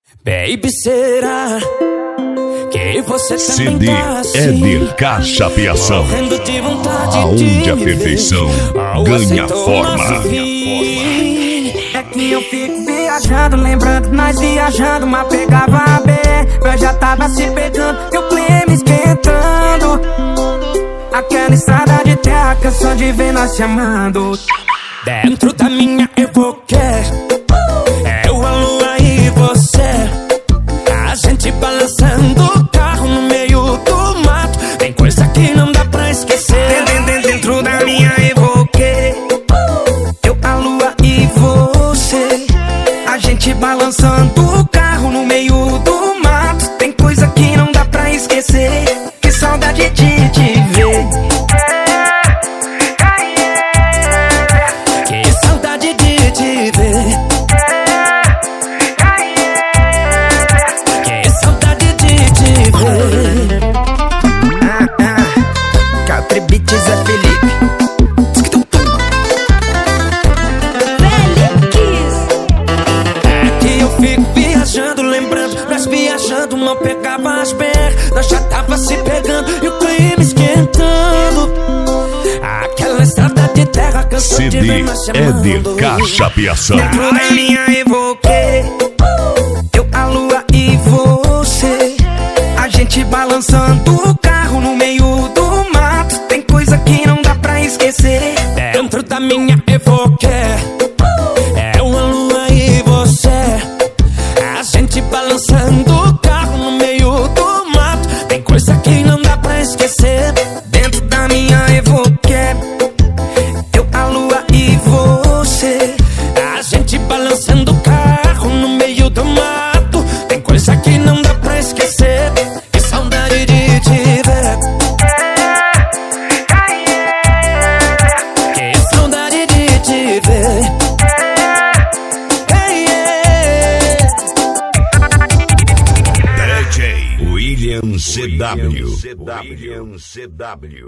Baby, será que você também CD tá assim? é de Cachapiação, Morrendo de vontade aonde de a me perfeição ver. ganha Aceitou forma. nosso fim. É que eu fico viajando, lembrando nós viajando, mas pegava a BR, nós já tava se pegando, e o clima esquentando. Aquela estrada de terra, canção de ver nós se amando. Dentro da minha Evoque, eu, a lua e você, a gente balançando o carro no meio do mato. Tem coisa que não dá pra esquecer. Dentro da minha Evoque, eu, a lua e você, a gente balançando o carro no meio do mato. Tem coisa que não dá pra esquecer, que saudade de te ver. Que saudade de te ver. Que saudade de te ver. Country Beats é Felipe. É que eu fico viajando, lembrando, nós viajando, não pegava as BR, nós já tava se pegando e o clima esquentando. Aquela estrada de terra, canção de CD ver nós se é de amando. Cachapiação. Dentro da minha Evoque, eu, a lua e você, a gente balançando o carro no meio do mato. Tem coisa que não dá pra esquecer. Dentro da minha Evoque, é uma lua e você, a gente balançando o carro no meio do mato. Tem coisa que não dá pra esquecer. Dentro da minha Evoque, eu, a lua e você, A gente balançando o carro no meio do mato. Tem coisa que não dá pra esquecer. Que saudade de te ver. Que saudade de te ver. Hey, yeah. DJ William CW.